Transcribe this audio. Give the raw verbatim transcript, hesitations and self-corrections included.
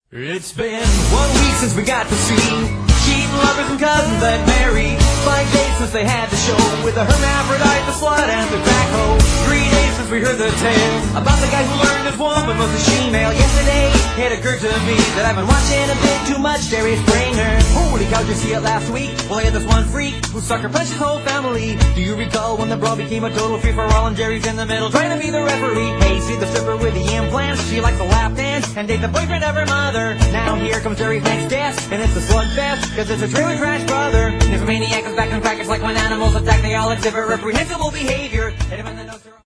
It's been one week since we got to see cheating lovers and cousins that marry. Five days since they had the show with the hermaphrodite, the slut, and the crack hoe. Three days since we heard the tale about the guy who learned his woman was a she-male. Yesterday, it occurred to me that I've been watching a bit too much Jerry Springer. Holy cow, did you see it last week? Well, I had this one freak who sucker punched his whole family. Do you recall when the brawl became a total free-for-all and Jerry's in the middle trying to be the referee? Hey, see the stripper with the implants? She likes to lap dance and date the boyfriend of her mother. Now here comes Jerry's next guest, and it's a slugfest, cause it's a trailer trash brother. There's a maniac who's back and crackers like when animals attack, they all exhibit reprehensible behavior.